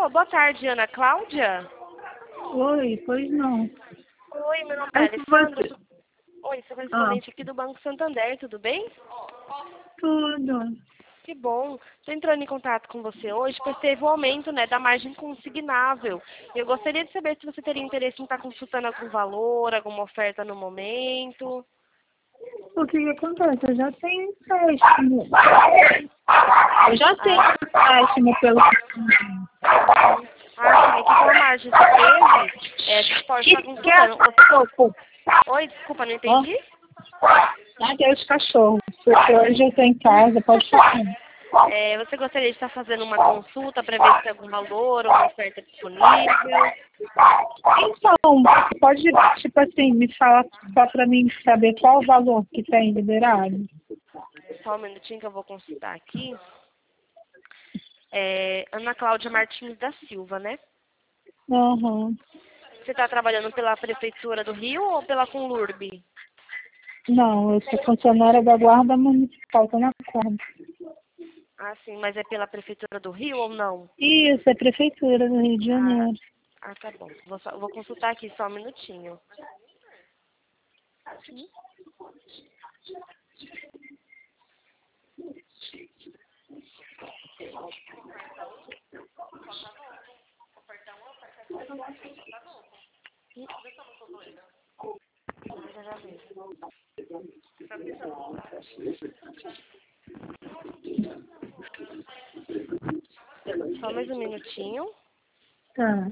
Alô, boa tarde, Ana Cláudia. Oi, pois não. Oi, meu nome é Aí você... Alessandra. Oi, sou Ah, correspondente aqui do Banco Santander, tudo bem? tudo. Que bom. Estou entrando em contato com você hoje, pois teve o aumento, né, da margem consignável. Eu gostaria de saber se você teria interesse em estar consultando algum valor, alguma oferta no momento. O que que acontece? Eu já tenho empréstimo. Eu já tenho empréstimo pelo... Sim, aqui pela margem que teve, você pode estar Que é consultando. cachorro? Oi, desculpa, não Ó, entendi? é os cachorros. Porque hoje eu tô em casa, pode falar. Você gostaria de estar fazendo uma consulta para ver se tem algum valor, uma oferta disponível? Então, pode, tipo assim, me falar só pra mim saber qual o valor que tem liberado? Só um minutinho que eu vou consultar aqui. Ana Cláudia Martins da Silva, né? Aham. Você está trabalhando pela Prefeitura do Rio ou pela Conlurb? Não, eu sou funcionária da Guarda Municipal, tô na guarda. Ah, sim, mas é pela Prefeitura do Rio ou não? Isso, é Prefeitura do Rio de Ah, Janeiro. tá bom. Vou consultar aqui só um minutinho. Já vi. Só mais um minutinho. Tá.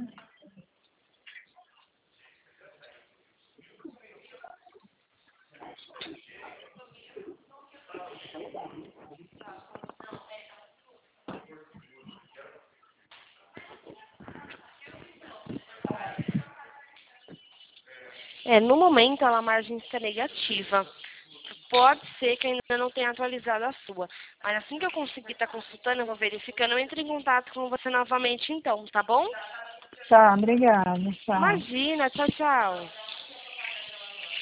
No momento a margem está negativa. Pode ser que ainda não tenha atualizado a sua. Mas assim que eu conseguir estar consultando, eu vou verificando, eu entro em contato com você novamente então, tá bom? Tá, obrigada. Tchau. Imagina, tchau, tchau.